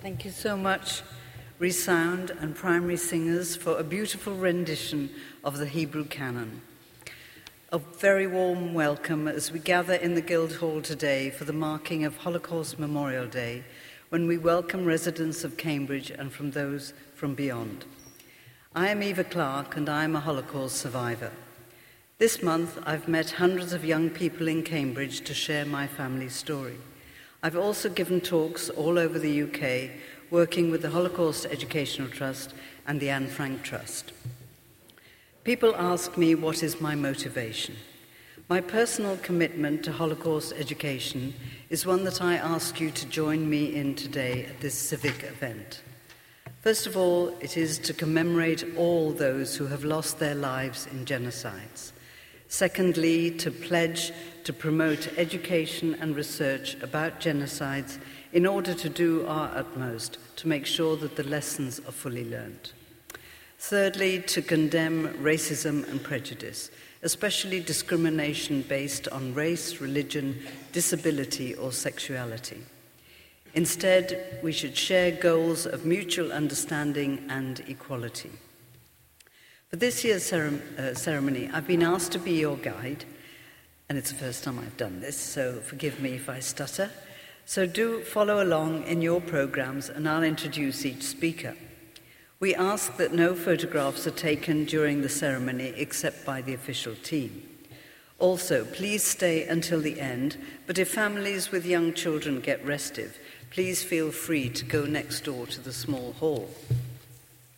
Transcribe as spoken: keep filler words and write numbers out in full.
Thank you so much, Resound and Primary Singers, for a beautiful rendition of the Hebrew Canon. A very warm welcome as we gather in the Guildhall today for the marking of Holocaust Memorial Day, when we welcome residents of Cambridge and from those from beyond. I am Eva Clark and I am a Holocaust survivor. This month I've met hundreds of young people in Cambridge to share my family's story. I've also given talks all over the U K, working with the Holocaust Educational Trust and the Anne Frank Trust. People ask me what is my motivation. My personal commitment to Holocaust education is one that I ask you to join me in today at this civic event. First of all, it is to commemorate all those who have lost their lives in genocides. Secondly, to pledge to promote education and research about genocides in order to do our utmost to make sure that the lessons are fully learned. Thirdly, to condemn racism and prejudice, especially discrimination based on race, religion, disability, or sexuality. Instead, we should share goals of mutual understanding and equality. For this year's cere- uh, ceremony, I've been asked to be your guide, and it's the first time I've done this, so forgive me if I stutter. So do follow along in your programs, and I'll introduce each speaker. We ask that no photographs are taken during the ceremony except by the official team. Also, please stay until the end, but if families with young children get restive, please feel free to go next door to the small hall.